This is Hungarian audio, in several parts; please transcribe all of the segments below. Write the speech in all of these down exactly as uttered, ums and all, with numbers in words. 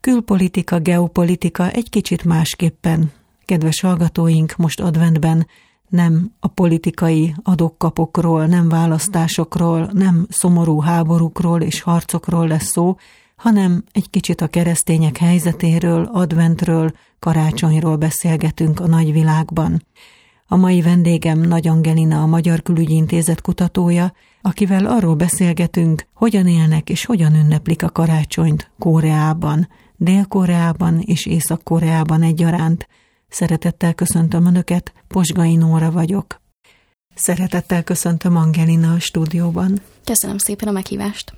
Külpolitika, geopolitika egy kicsit másképpen. Kedves hallgatóink, most adventben nem a politikai adok-kapokról, nem választásokról, nem szomorú háborúkról és harcokról lesz szó, hanem egy kicsit a keresztények helyzetéről, adventről, karácsonyról beszélgetünk a nagyvilágban. A mai vendégem Nagy Angelina, a Magyar Külügyi Intézet kutatója, akivel arról beszélgetünk, hogyan élnek és hogyan ünneplik a karácsonyt Koreában, Dél-Koreában és Észak-Koreában egyaránt. Szeretettel köszöntöm Önöket, Posgai Nóra vagyok. Szeretettel köszöntöm Angelina a stúdióban. Köszönöm szépen a meghívást.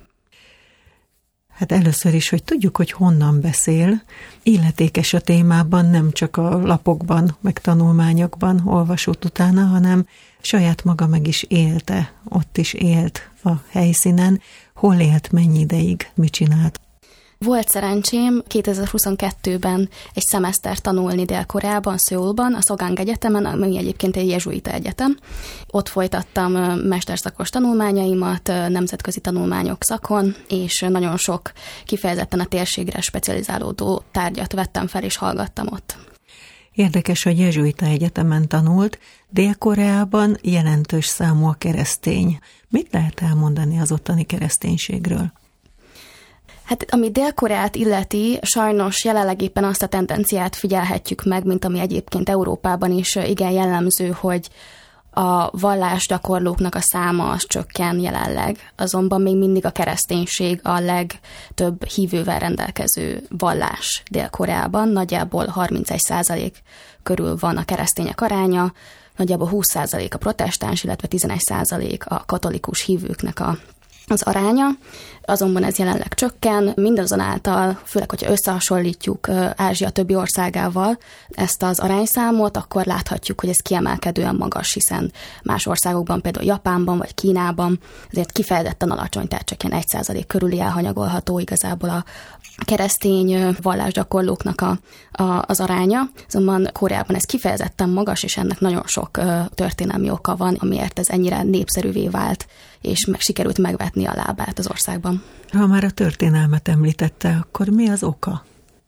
Hát először is, hogy tudjuk, hogy honnan beszél, illetékes a témában, nem csak a lapokban, meg tanulmányokban olvasott utána, hanem saját maga meg is élte, ott is élt a helyszínen. Hol élt, mennyi ideig, mit csinált? Volt szerencsém kétezer-huszonkettőben egy szemeszter tanulni Dél-Koreában, Szöulban, a Sogang Egyetemen, ami egyébként egy jezsuita egyetem. Ott folytattam mesterszakos tanulmányaimat, nemzetközi tanulmányok szakon, és nagyon sok kifejezetten a térségre specializálódó tárgyat vettem fel, és hallgattam ott. Érdekes, hogy jezsuita egyetemen tanult, Dél-Koreában jelentős számú a keresztény. Mit lehet elmondani az ottani kereszténységről? Hát ami Dél-Koreát illeti, sajnos jelenleg éppen azt a tendenciát figyelhetjük meg, mint ami egyébként Európában is igen jellemző, hogy a vallásgyakorlóknak a száma az csökken jelenleg, azonban még mindig a kereszténység a legtöbb hívővel rendelkező vallás Dél-Koreában, nagyjából harmincegy százalék körül van a keresztények aránya, nagyjából húsz százalék a protestáns, illetve tizenegy százalék a katolikus hívőknek a az aránya, azonban ez jelenleg csökken, mindazonáltal, főleg, hogyha összehasonlítjuk Ázsia többi országával ezt az arányszámot, akkor láthatjuk, hogy ez kiemelkedően magas, hiszen más országokban, például Japánban vagy Kínában ezért kifejezetten alacsony, tehát csak ilyen egy százalék körüli elhanyagolható igazából a keresztény vallásgyakorlóknak a, a, az aránya, azonban Koreában ez kifejezetten magas, és ennek nagyon sok uh, történelmi oka van, amiért ez ennyire népszerűvé vált, és meg sikerült megvetni a lábát az országban. Ha már a történelmet említette, akkor mi az oka?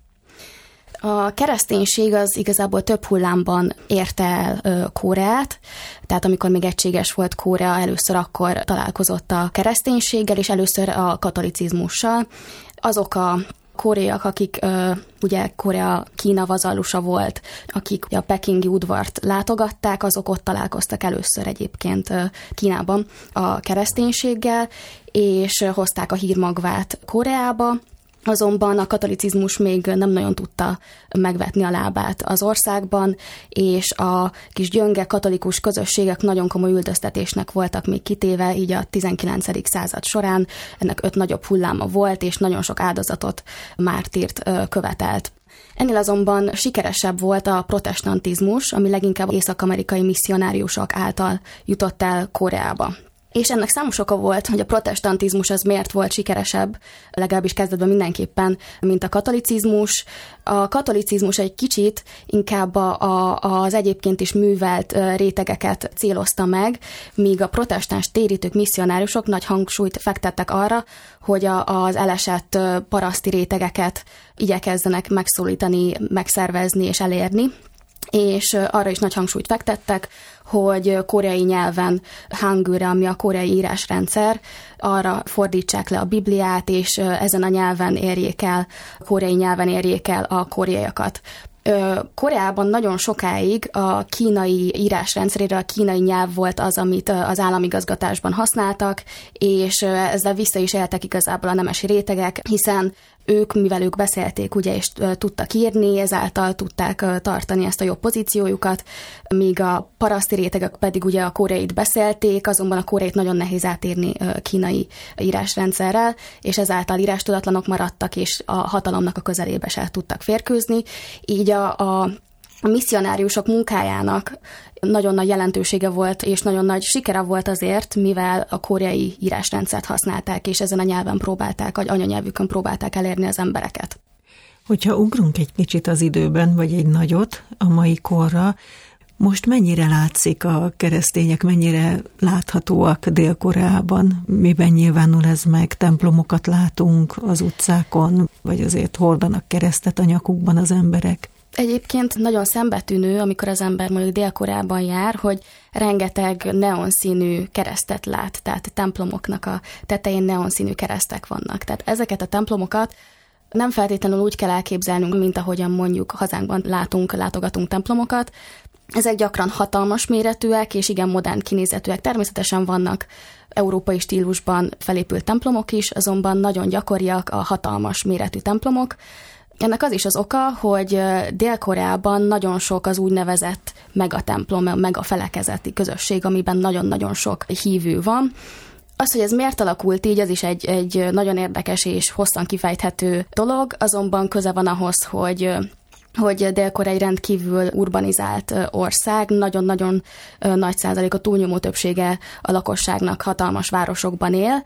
A kereszténység az igazából több hullámban érte el uh, Koreát, tehát amikor még egységes volt Korea, először akkor találkozott a kereszténységgel, és először a katolicizmussal. Azok a koreaiak, akik uh, ugye Korea Kína vazallusa volt, akik a pekingi udvart látogatták, azok ott találkoztak először egyébként uh, Kínában a kereszténységgel, és uh, hozták a hírmagvát Koreába. Azonban a katolicizmus még nem nagyon tudta megvetni a lábát az országban, és a kis gyönge katolikus közösségek nagyon komoly üldöztetésnek voltak még kitéve, így a tizenkilencedik század során ennek öt nagyobb hulláma volt, és nagyon sok áldozatot, mártírt követelt. Ennél azonban sikeresebb volt a protestantizmus, ami leginkább észak-amerikai misszionáriusok által jutott el Koreába. És ennek számos oka volt, hogy a protestantizmus az miért volt sikeresebb, legalábbis kezdetben mindenképpen, mint a katolicizmus. A katolicizmus egy kicsit inkább a, a, az egyébként is művelt rétegeket célozta meg, míg a protestáns térítők, misszionáriusok nagy hangsúlyt fektettek arra, hogy a, az elesett paraszti rétegeket igyekezzenek megszólítani, megszervezni és elérni. És arra is nagy hangsúlyt fektettek, hogy koreai nyelven, hangulra, ami a koreai írásrendszer, arra fordítsák le a Bibliát, és ezen a nyelven érjék el, koreai nyelven érjék el a koreaiakat. Koreában nagyon sokáig a kínai írásrendszerére a kínai nyelv volt az, amit az államigazgatásban használtak, és ezzel vissza is éltek igazából a nemesi rétegek, hiszen ők, mivel ők beszélték, ugye, és tudtak írni, ezáltal tudták tartani ezt a jobb pozíciójukat, míg a paraszti rétegek pedig ugye a koreait beszélték, azonban a koreait nagyon nehéz átírni kínai írásrendszerrel, és ezáltal írástudatlanok maradtak, és a hatalomnak a közelébe se tudtak férkőzni. Így a, a A misszionáriusok munkájának nagyon nagy jelentősége volt, és nagyon nagy sikere volt azért, mivel a koreai írásrendszert használták, és ezen a nyelven próbálták, vagy anyanyelvükön próbálták elérni az embereket. Hogyha ugrunk egy kicsit az időben, vagy egy nagyot a mai korra, Most mennyire látszik a keresztények, mennyire láthatóak Dél-Koreában? Miben nyilvánul ez meg? Templomokat látunk az utcákon, vagy azért hordanak keresztet a nyakukban az emberek? Egyébként nagyon szembetűnő, amikor az ember mondjuk Dél-Koreában jár, hogy rengeteg neonszínű keresztet lát, tehát a templomoknak a tetején neonszínű keresztek vannak. Tehát ezeket a templomokat nem feltétlenül úgy kell elképzelnünk, mint ahogyan mondjuk hazánkban látunk, látogatunk templomokat. Ezek gyakran hatalmas méretűek és igen modern kinézetűek. Természetesen vannak európai stílusban felépült templomok is, azonban nagyon gyakoriak a hatalmas méretű templomok. Ennek az is az oka, hogy Dél-Koreában nagyon sok az úgynevezett megatemplom, megafelekezeti közösség, amiben nagyon-nagyon sok hívő van. Az, hogy ez miért alakult így, az is egy, egy nagyon érdekes és hosszan kifejthető dolog, azonban köze van ahhoz, hogy hogy Dél-Korea egy rendkívül urbanizált ország, nagyon-nagyon nagy százalék, a túlnyomó többsége a lakosságnak hatalmas városokban él,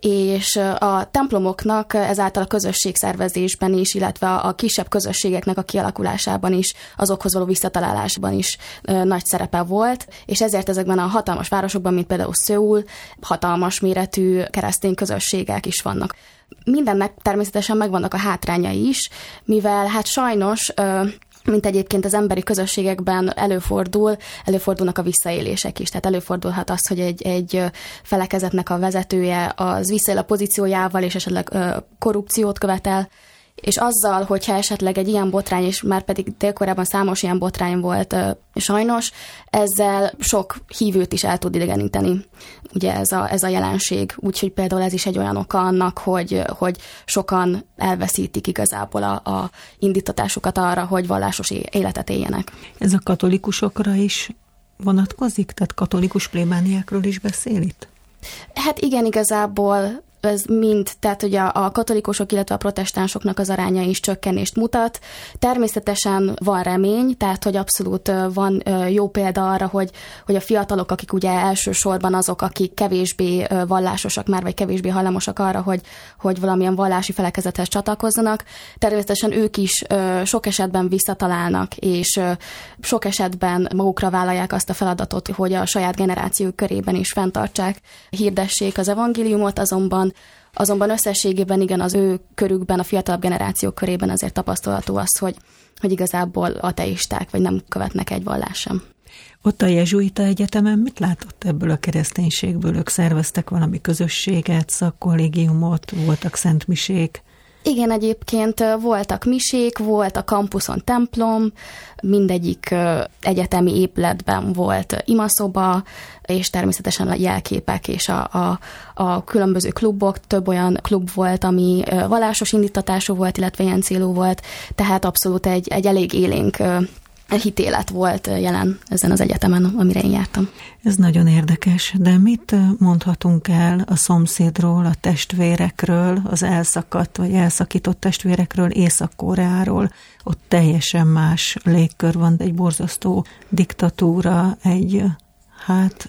és a templomoknak ezáltal a közösségszervezésben is, illetve a kisebb közösségeknek a kialakulásában is, azokhoz való visszatalálásban is nagy szerepe volt, és ezért ezekben a hatalmas városokban, mint például Szöul, hatalmas méretű keresztény közösségek is vannak. Mindennek természetesen megvannak a hátrányai is, mivel hát sajnos, mint egyébként az emberi közösségekben előfordul, előfordulnak a visszaélések is. Tehát előfordulhat az, hogy egy, egy felekezetnek a vezetője az visszaél a pozíciójával, és esetleg korrupciót követel, és azzal, hogyha esetleg egy ilyen botrány, és már pedig Dél-Koreában számos ilyen botrány volt sajnos, ezzel sok hívőt is el tud idegeníteni. Ugye ez a, ez a jelenség. Úgyhogy például ez is egy olyan oka annak, hogy, hogy sokan elveszítik igazából a, a indítatásukat arra, hogy vallásos életet éljenek. Ez a katolikusokra is vonatkozik? Tehát katolikus plébániákról is beszél itt? Hát igen, igazából ez mind, tehát hogy a, a katolikusok, illetve a protestánsoknak az aránya is csökkenést mutat. Természetesen van remény, tehát hogy abszolút van jó példa arra, hogy, hogy a fiatalok, akik ugye elsősorban azok, akik kevésbé vallásosak már, vagy kevésbé hajlamosak arra, hogy, hogy valamilyen vallási felekezethez csatlakozzanak, természetesen ők is sok esetben visszatalálnak, és sok esetben magukra vállalják azt a feladatot, hogy a saját generációk körében is fenntartsák, hirdessék az evangéliumot, azonban Azonban összességében igen, az ő körükben, a fiatalabb generációk körében azért tapasztalható az, hogy, hogy igazából ateisták, vagy nem követnek egy vallást sem. Ott a jezsuita egyetemen mit látott ebből a kereszténységből? Ők szerveztek valami közösséget, szakkollégiumot, voltak szentmisék? Igen, egyébként voltak misék, volt a kampuszon templom, mindegyik egyetemi épületben volt imaszoba, és természetesen a jelképek és a, a, a különböző klubok, több olyan klub volt, ami vallásos indítatású volt, illetve ilyen célú volt, tehát abszolút egy, egy elég élénk hitélet volt jelen ezen az egyetemen, amire én jártam. Ez nagyon érdekes, de mit mondhatunk el a szomszédról, a testvérekről, az elszakadt vagy elszakított testvérekről, Észak-Koreáról? Ott teljesen más légkör van, egy borzasztó diktatúra, egy, hát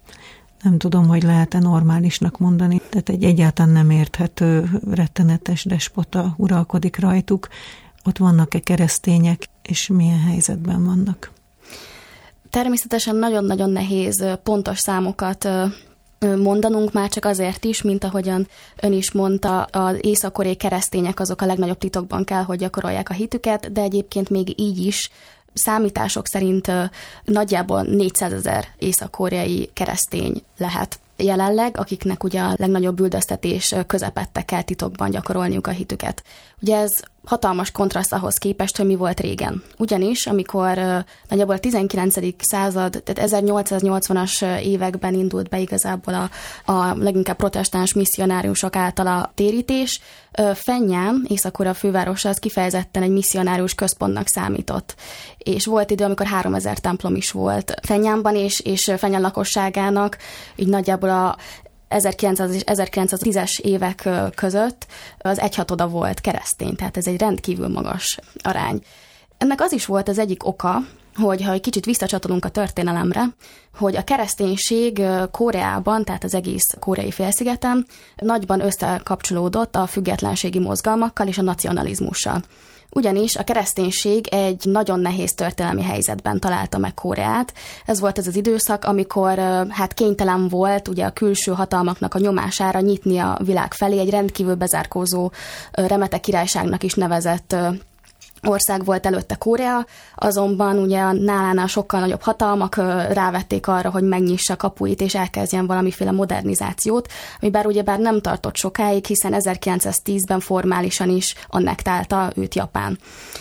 nem tudom, hogy lehet-e normálisnak mondani, tehát egy egyáltalán nem érthető, rettenetes despota uralkodik rajtuk. Ott vannak-e keresztények, és milyen helyzetben vannak? Természetesen nagyon-nagyon nehéz pontos számokat mondanunk, már csak azért is, mint ahogyan ön is mondta, az észak-koreai keresztények azok a legnagyobb titokban kell, hogy gyakorolják a hitüket, de egyébként még így is számítások szerint nagyjából négyszázezer észak-koreai keresztény lehet jelenleg, akiknek ugye a legnagyobb üldöztetés közepette kell titokban gyakorolniuk a hitüket. Ugye ez hatalmas kontraszt ahhoz képest, hogy mi volt régen. Ugyanis, amikor uh, nagyjából a tizenkilencedik század, tehát ezernyolcszáznyolcvanas években indult be igazából a, a leginkább protestáns misszionáriusok által a térítés, uh, Phenján, Észak-Korea fővárosa, az kifejezetten egy misszionárius központnak számított. És volt idő, amikor háromezer templom is volt Phenjánban, és, és Phenján lakosságának így nagyjából a ezerkilencszáz és ezerkilencszáztízes évek között az egyhatoda volt keresztény, tehát ez egy rendkívül magas arány. Ennek az is volt az egyik oka, hogy ha egy kicsit visszacsatolunk a történelemre, hogy a kereszténység Koreában, tehát az egész koreai félszigeten nagyban összekapcsolódott a függetlenségi mozgalmakkal és a nacionalizmussal. Ugyanis a kereszténység egy nagyon nehéz történelmi helyzetben találta meg Koreát. Ez volt ez az időszak, amikor hát kénytelen volt ugye a külső hatalmaknak a nyomására nyitni a világ felé, egy rendkívül bezárkózó Remete királyságnak is nevezett ország volt előtte Korea, azonban ugye a nálánál sokkal nagyobb hatalmak rávették arra, hogy megnyissa kapuit és elkezdjen valamiféle modernizációt, ami bár ugyebár nem tartott sokáig, hiszen ezerkilencszáztízben formálisan is annektálta őt Japán.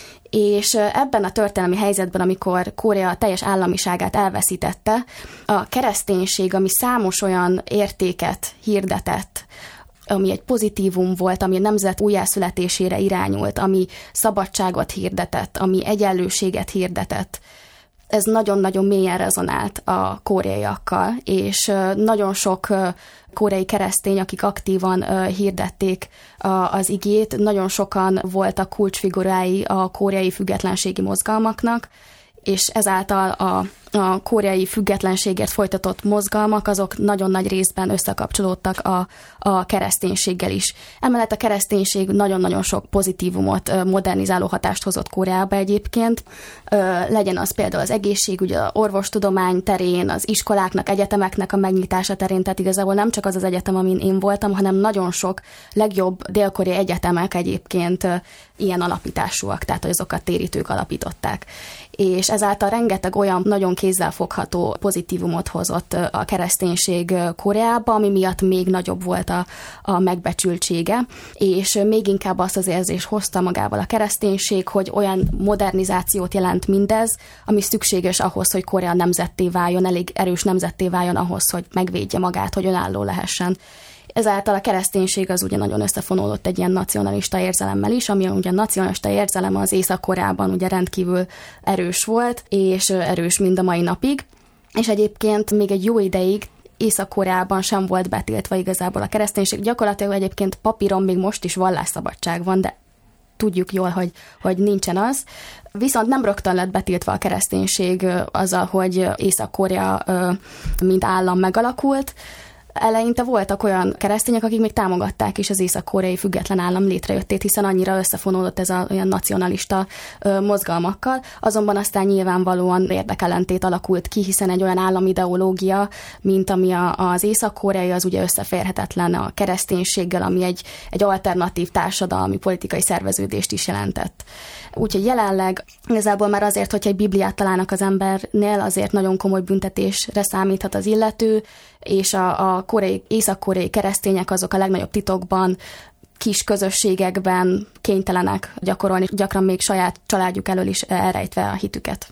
És ebben a történelmi helyzetben, amikor Korea teljes államiságát elveszítette, a kereszténység, ami számos olyan értéket hirdetett, ami egy pozitívum volt, ami a nemzet újjászületésére irányult, ami szabadságot hirdetett, ami egyenlőséget hirdetett. Ez nagyon-nagyon mélyen rezonált a koreaiakkal, és nagyon sok koreai keresztény, akik aktívan hirdették az igét, nagyon sokan voltak kulcsfigurái a koreai függetlenségi mozgalmaknak, és ezáltal a, a koreai függetlenségért folytatott mozgalmak, azok nagyon nagy részben összekapcsolódtak a, a kereszténységgel is. Emellett a kereszténység nagyon-nagyon sok pozitívumot, modernizáló hatást hozott Koreába egyébként. Legyen az például az egészségügy, az orvostudomány terén, az iskoláknak, egyetemeknek a megnyitása terén, tehát igazából nem csak az az egyetem, amin én voltam, hanem nagyon sok legjobb dél-koreai egyetemek egyébként ilyen alapításúak, tehát hogy azokat térítők alapították. És ezáltal rengeteg olyan nagyon kézzelfogható pozitívumot hozott a kereszténység Koreába, ami miatt még nagyobb volt a, a megbecsültsége, és még inkább azt az érzést hozta magával a kereszténység, hogy olyan modernizációt jelent mindez, ami szükséges ahhoz, hogy Korea nemzetté váljon, elég erős nemzetté váljon ahhoz, hogy megvédje magát, hogy önálló lehessen. Ezáltal a kereszténység az ugye nagyon összefonódott egy ilyen nacionalista érzelemmel is, ami ugye a nacionalista érzelem az Észak-Koreában ugye rendkívül erős volt, és erős mind a mai napig. És egyébként még egy jó ideig Észak-Koreában sem volt betiltva igazából a kereszténység. Gyakorlatilag egyébként papíron még most is vallásszabadság van, de tudjuk jól, hogy, hogy nincsen az. Viszont nem rögtön lett betiltva a kereszténység azzal, hogy Észak-Korea mint állam megalakult. Eleinte voltak olyan keresztények, akik még támogatták is az észak-koreai független állam létrejöttét, hiszen annyira összefonódott ez a olyan nacionalista ö, mozgalmakkal, azonban aztán nyilvánvalóan érdekellentét alakult ki, hiszen egy olyan államideológia, mint ami a, az észak-koreai, az ugye összeférhetetlen a kereszténységgel, ami egy, egy alternatív társadalmi politikai szerveződést is jelentett. Úgyhogy jelenleg igazából már azért, hogyha egy bibliát találnak az embernél, azért nagyon komoly büntetésre számíthat az illető, és a, a koreai, észak-koreai keresztények azok a legnagyobb titokban, kis közösségekben kénytelenek gyakorolni, gyakran még saját családjuk elől is elrejtve a hitüket.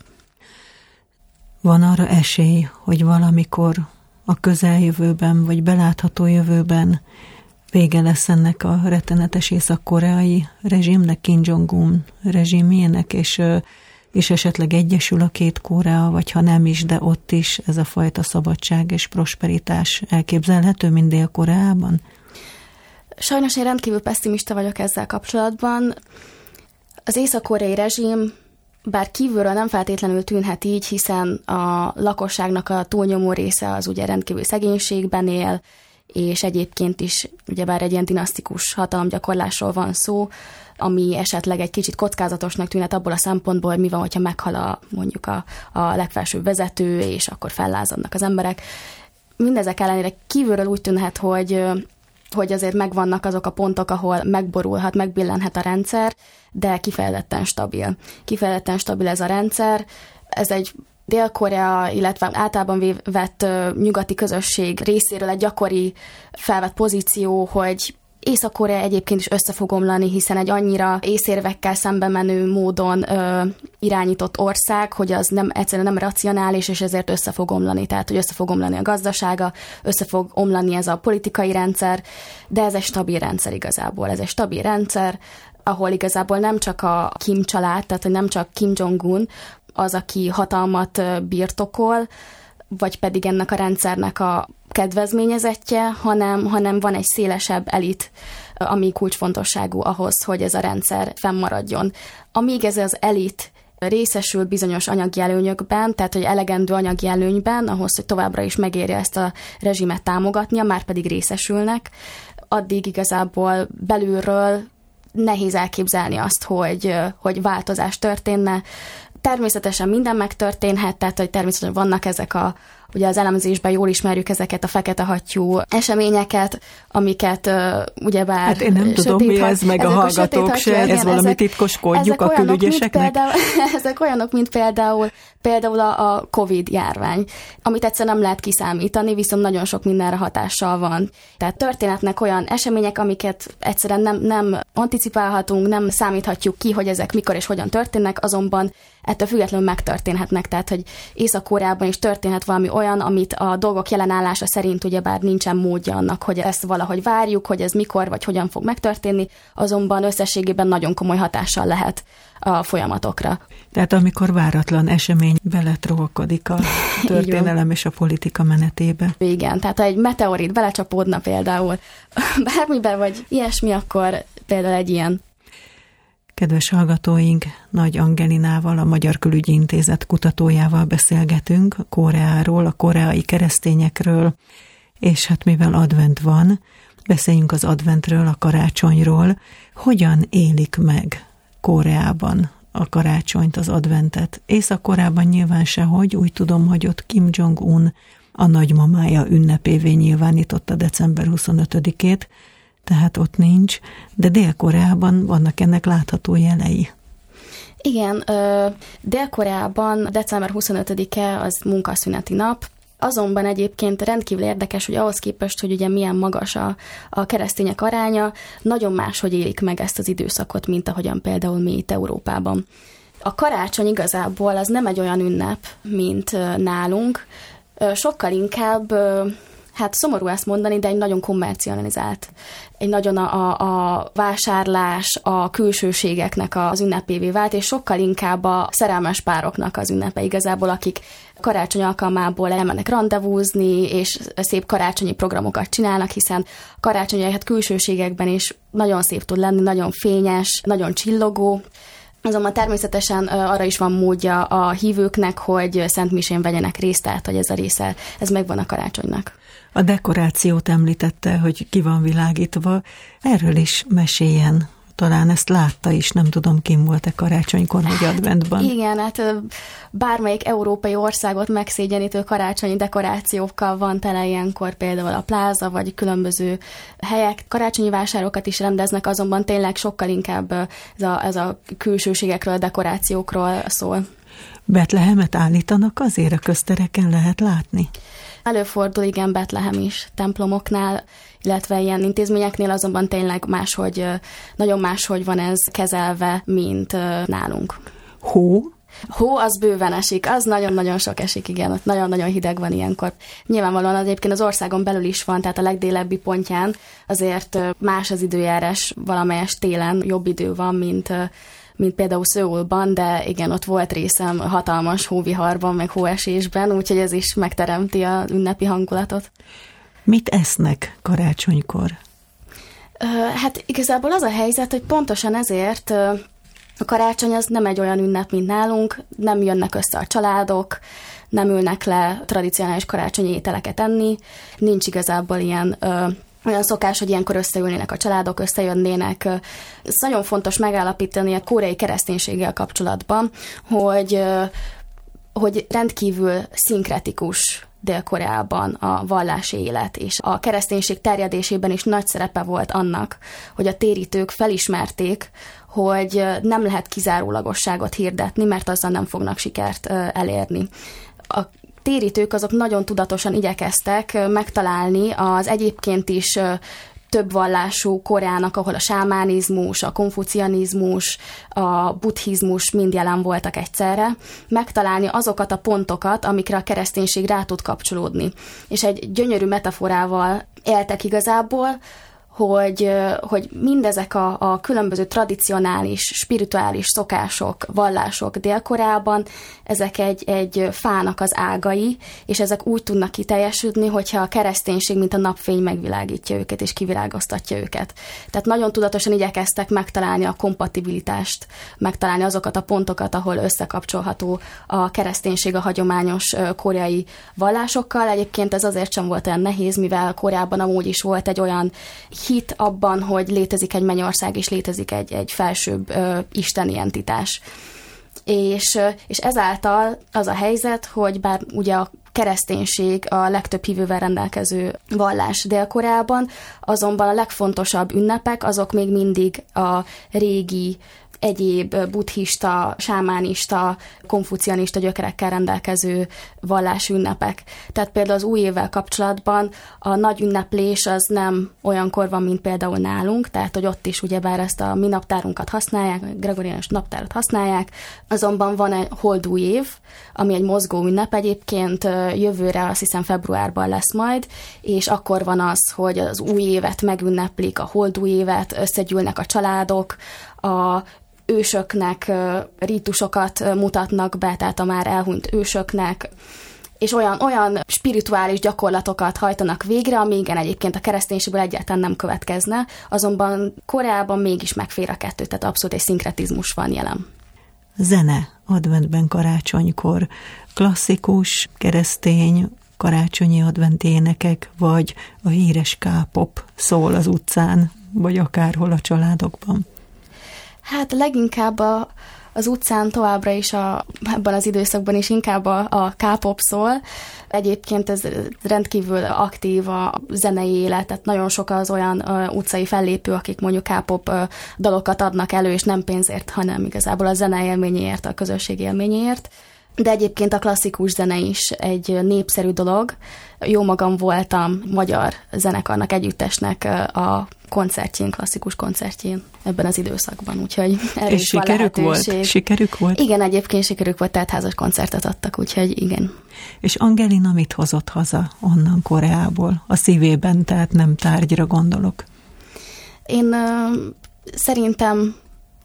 Van arra esély, hogy valamikor a közeljövőben, vagy belátható jövőben vége lesz ennek a rettenetes észak-koreai rezsimnek, Kim Jong-un rezsimjének, és, és esetleg egyesül a két Korea, vagy ha nem is, de ott is ez a fajta szabadság és prosperitás elképzelhető, mint Dél-Koreában? Sajnos én rendkívül pesszimista vagyok ezzel kapcsolatban. Az észak-koreai rezsim bár kívülről nem feltétlenül tűnhet így, hiszen a lakosságnak a túlnyomó része az ugye rendkívül szegénységben él, és egyébként is ugyebár egy ilyen dinasztikus hatalomgyakorlásról van szó, ami esetleg egy kicsit kockázatosnak tűnhet abból a szempontból, hogy mi van, hogyha meghal a, mondjuk a, a legfelsőbb vezető, és akkor fellázadnak az emberek. Mindezek ellenére kívülről úgy tűnhet, hogy, hogy azért megvannak azok a pontok, ahol megborulhat, megbillenhet a rendszer, de kifejezetten stabil. Kifejezetten stabil ez a rendszer. Ez egy Dél-Korea, illetve általában vett nyugati közösség részéről egy gyakori felvett pozíció, hogy Észak-Korea egyébként is össze fog omlani, hiszen egy annyira észérvekkel szembe menő módon ö, irányított ország, hogy az nem, egyszerűen nem racionális, és ezért össze fog omlani. Tehát, hogy össze fog omlani a gazdasága, össze fog omlani ez a politikai rendszer, de ez egy stabil rendszer igazából. Ez egy stabil rendszer, ahol igazából nem csak a Kim család, tehát hogy nem csak Kim Jong-un az, aki hatalmat birtokol, vagy pedig ennek a rendszernek a kedvezményezettje, hanem, hanem van egy szélesebb elit, ami kulcsfontosságú ahhoz, hogy ez a rendszer fennmaradjon. Amíg ez az elit részesül bizonyos anyagi előnyökben, tehát hogy elegendő anyagi előnyben, ahhoz, hogy továbbra is megérje ezt a rezsimet támogatnia, már pedig részesülnek, addig igazából belülről nehéz elképzelni azt, hogy, hogy változás történne. Természetesen minden megtörténhet, tehát hogy természetesen vannak ezek a, ugye az elemzésben jól ismerjük ezeket a fekete hattyú eseményeket, amiket uh, ugyebár hát én nem tudom, mi ez, meg a hallgatók se, ez igen, valami ezek, titkoskodjuk a külügyeseknek. Például, ezek olyanok, mint például, például a, a Covid járvány, amit egyszer nem lehet kiszámítani, viszont nagyon sok mindenre hatással van. Tehát történhetnek olyan események, amiket egyszerűen nem, nem anticipálhatunk, nem számíthatjuk ki, hogy ezek mikor és hogyan történnek, azonban ettől függetlenül megtörténhetnek, tehát hogy Észak-Koreában is történhet valami olyan, amit a dolgok jelenállása szerint ugyebár nincsen módja annak, hogy ezt valahogy várjuk, hogy ez mikor vagy hogyan fog megtörténni, azonban összességében nagyon komoly hatással lehet a folyamatokra. Tehát amikor váratlan esemény beletrollkodik a történelem és a politika menetébe. Igen, tehát ha egy meteorit belecsapódna például bármibe, vagy ilyesmi, akkor például egy ilyen. Kedves hallgatóink, Nagy Angelinával, a Magyar Külügyi Intézet kutatójával beszélgetünk Koreáról, a koreai keresztényekről, és hát mivel advent van, beszéljünk az adventről, a karácsonyról. Hogyan élik meg Koreában a karácsonyt, az adventet? Észak-Koreában nyilván sehogy, úgy tudom, hogy ott Kim Jong-un a nagymamája ünnepévé nyilvánította december huszonötödikét, tehát ott nincs, de Dél-Koreában vannak ennek látható jelei. Igen, Dél-Koreában december huszonötödike az munkaszüneti nap, azonban egyébként rendkívül érdekes, hogy ahhoz képest, hogy ugye milyen magas a, a keresztények aránya, nagyon máshogy élik meg ezt az időszakot, mint ahogyan például mi itt Európában. A karácsony igazából az nem egy olyan ünnep, mint nálunk, sokkal inkább... Hát szomorú ezt mondani, de egy nagyon kommercializált. Egy nagyon a, a, a vásárlás, a külsőségeknek az ünnepévé vált, és sokkal inkább a szerelmes pároknak az ünnepe igazából, akik karácsony alkalmából elmennek randevúzni, és szép karácsonyi programokat csinálnak, hiszen karácsony hát külsőségekben is nagyon szép tud lenni, nagyon fényes, nagyon csillogó. Azonban természetesen arra is van módja a hívőknek, hogy szentmisén vegyenek részt, tehát hogy ez a része, ez megvan a karácsonynak. A dekorációt említette, hogy ki van világítva, erről is meséljen. Talán ezt látta is, nem tudom, kim volt-e karácsonykor vagy adventban. Igen, hát bármelyik európai országot megszégyenítő karácsonyi dekorációkkal van tele ilyenkor, például a pláza, vagy különböző helyek. Karácsonyi vásárokat is rendeznek, azonban tényleg sokkal inkább ez a, ez a külsőségekről, dekorációkról szól. Betlehemet állítanak azért, a köztereken lehet látni? Előfordul, igen, Betlehem is templomoknál, illetve ilyen intézményeknél, azonban tényleg máshogy, nagyon máshogy van ez kezelve, mint nálunk. Hó? Hó az bőven esik, az nagyon-nagyon sok esik, igen, ott nagyon-nagyon hideg van ilyenkor. Nyilvánvalóan egyébként az országon belül is van, tehát a legdélebbi pontján azért más az időjárás, valamelyes télen jobb idő van, mint mint például Szöulban, de igen, ott volt részem hatalmas hóviharban, meg hóesésben, úgyhogy ez is megteremti az ünnepi hangulatot. Mit esznek karácsonykor? Hát igazából az a helyzet, hogy pontosan ezért a karácsony az nem egy olyan ünnep, mint nálunk, nem jönnek össze a családok, nem ülnek le tradicionális karácsonyi ételeket enni, nincs igazából ilyen... olyan szokás, hogy ilyenkor összeülnének a családok, összejönnének. Ez nagyon fontos megállapítani a koreai kereszténységgel kapcsolatban, hogy, hogy rendkívül szinkretikus Dél-Koreában a vallási élet, és a kereszténység terjedésében is nagy szerepe volt annak, hogy a térítők felismerték, hogy nem lehet kizárólagosságot hirdetni, mert azzal nem fognak sikert elérni. A térítők azok nagyon tudatosan igyekeztek megtalálni az egyébként is több vallású Koreának, ahol a sámánizmus, a konfucianizmus, a buddhizmus mind jelen voltak egyszerre, megtalálni azokat a pontokat, amikre a kereszténység rá tud kapcsolódni. És egy gyönyörű metaforával éltek igazából, hogy, hogy mindezek a, a különböző tradicionális, spirituális szokások, vallások Dél-Koreában, ezek egy, egy fának az ágai, és ezek úgy tudnak kiteljesülni, hogyha a kereszténység, mint a napfény megvilágítja őket, és kivilágoztatja őket. Tehát nagyon tudatosan igyekeztek megtalálni a kompatibilitást, megtalálni azokat a pontokat, ahol összekapcsolható a kereszténység a hagyományos koreai vallásokkal. Egyébként ez azért sem volt olyan nehéz, mivel Koreában amúgy is volt egy olyan hit abban, hogy létezik egy mennyország, és létezik egy, egy felsőbb ö, isteni entitás. És, és ezáltal az a helyzet, hogy bár ugye a kereszténység a legtöbb hívővel rendelkező vallás Dél-Koreában, azonban a legfontosabb ünnepek azok még mindig a régi, egyéb buddhista, sámánista, konfucianista gyökerekkel rendelkező vallásünnepek. Tehát például az új évvel kapcsolatban a nagy ünneplés az nem olyankor van, mint például nálunk, tehát hogy ott is ugyebár ezt a mi naptárunkat használják, a gregoriánus naptárat használják, azonban van egy holdúj év, ami egy mozgó ünnep egyébként, jövőre azt hiszem februárban lesz majd, és akkor van az, hogy az új évet megünneplik, a holdúj évet, összegyűlnek a családok, a ősöknek rítusokat mutatnak be, tehát a már elhunyt ősöknek, és olyan, olyan spirituális gyakorlatokat hajtanak végre, ami igen egyébként a kereszténységből egyáltalán nem következne, azonban Koreában mégis megfér a kettő, tehát abszolút egy szinkretizmus van jelen. Zene adventben, karácsonykor, klasszikus, keresztény, karácsonyi adventi énekek, vagy a híres K-pop szól az utcán, vagy akárhol a családokban? Hát leginkább a, az utcán továbbra is a, ebben az időszakban is inkább a, a K-pop szól. Egyébként ez rendkívül aktív a zenei élet, tehát nagyon sok az olyan uh, utcai fellépő, akik mondjuk K-pop uh, dalokat adnak elő, és nem pénzért, hanem igazából a zene élményéért, a közösség élményéért. De egyébként a klasszikus zene is egy népszerű dolog. Jó magam voltam magyar zenekarnak, együttesnek a koncertjén, klasszikus koncertjén ebben az időszakban, úgyhogy erre is van sikerük volt? Sikerük volt? Igen, egyébként sikerük volt, tehát házas koncertet adtak, úgyhogy igen. És Angelina mit hozott haza onnan Koreából? A szívében, tehát nem tárgyra gondolok. Én uh, szerintem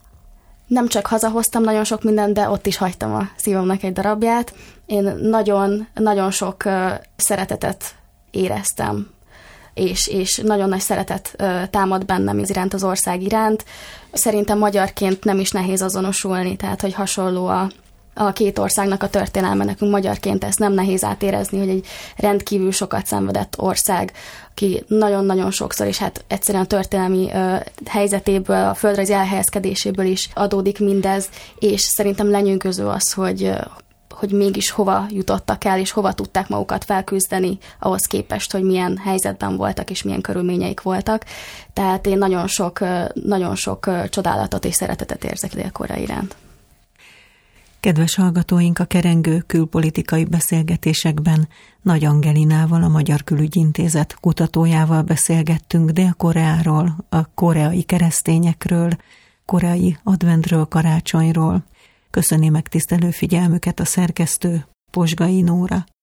nem csak hazahoztam nagyon sok mindent, de ott is hagytam a szívemnek egy darabját. Én nagyon, nagyon sok uh, szeretetet éreztem, és, és nagyon nagy szeretet uh, támad bennem az iránt, az ország iránt. Szerintem magyarként nem is nehéz azonosulni, tehát hogy hasonló a, a két országnak a történelme, nekünk magyarként ezt nem nehéz átérezni, hogy egy rendkívül sokat szenvedett ország, aki nagyon-nagyon sokszor, és hát egyszerűen a történelmi uh, helyzetéből, a földrajzi elhelyezkedéséből is adódik mindez, és szerintem lenyűgöző az, hogy, uh, hogy mégis hova jutottak el, és hova tudták magukat felküzdeni ahhoz képest, hogy milyen helyzetben voltak, és milyen körülményeik voltak. Tehát én nagyon sok, uh, nagyon sok uh, csodálatot és szeretetet érzek Dél-Korea iránt. Kedves hallgatóink, a kerengő külpolitikai beszélgetésekben Nagy Angelinával, a Magyar Külügyintézet kutatójával beszélgettünk Dél-Koreáról, a koreai keresztényekről, koreai adventről, karácsonyról. Köszöni megtisztelő figyelmüket a szerkesztő, Posgai Nóra.